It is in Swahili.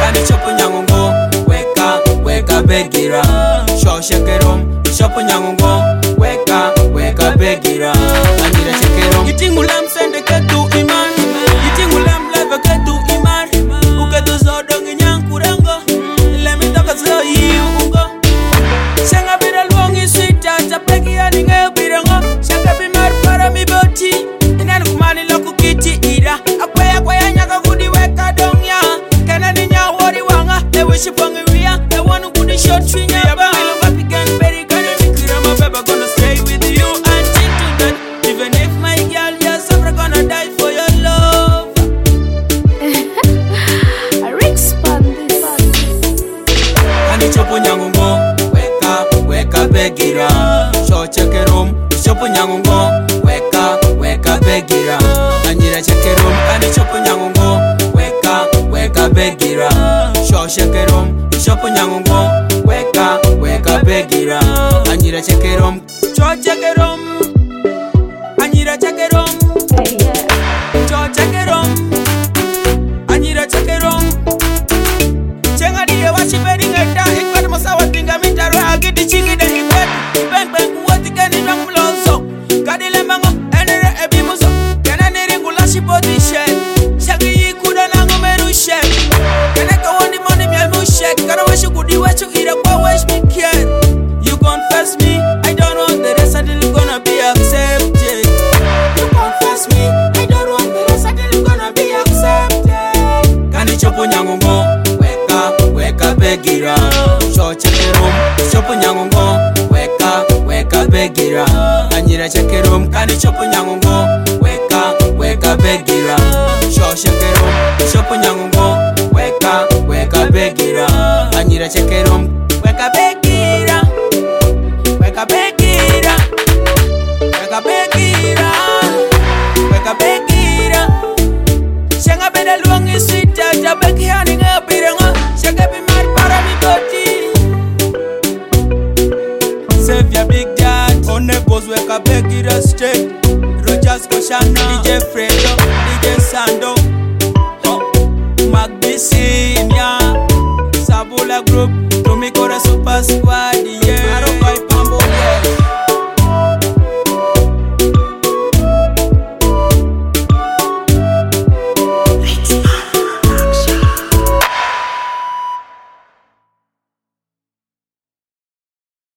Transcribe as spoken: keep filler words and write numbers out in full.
Kani chopo nyangongo weka weka begira Sho shekerom chopo nyangongo weka weka begira Anira shekerom Itingulam sende ketu iman Itingulam live ketu iman Uketu zodongi nyankurango Lemi toka zo yiungo Shenga bira luongi sweeta Tapeki ya ninge birango Shenga bimar para mi boti Inani kumani loku kiti ira Akwaya kwaya nyaka kudi weka dongya Kena ninya wori wanga Ewe shipongi ria Ewe nukudi short finya Yaba milunga pigan peri Kani mikira mabeba gonna stay with you Until tonight Even if my girl just ever gonna die for your love Rick's Bandit. Kani chopo nyangongo Weka weka begira Sho chekerom Chopo nyangongo Weka weka begira Anira chekerom Kani chopo nyangongo Weka weka begira Sho chekerom Chopo nyangongo Weka weka begira Anira chekerom Cho chekerom Anira chekerom Hey, yeah. Cho chekerom Anira chekerom Chenga diye washi beri ngeta Ikwad masawa tinga mitaro Agidi chigi de ibet Ibeng beng kuwati keni nang mlozo Kadi lembango enere ebi muso Kena niringu lashi poti shed Shagi yikuda nangu meru shed Kene kawandi money miel mu shed Kana washu kudi wachu ira kwa wash me kid You confess me I don't want the rest until you gonna be accepted You confess me I don't want the rest until you gonna be accepted Kani chopo nyangongo Weka weka begira Sho chekerom Chopo nyangongo Weka weka begira Anira chekerom Kani chopo nyangongo Weka weka begira Sho chekerom Chopo nyangongo Weka weka begira Anira chekerom Weka begira Weka begira Weka begira Weka begira Shenga beda luongi sweeta Tabeki hani ngebirengo Shenga bimar para mi boti Save your big dad On the boss weka begira straight Rogers Koshana D J Fredo D J Sando Magdisinia Sabula Group Tumikora Super Squad yeah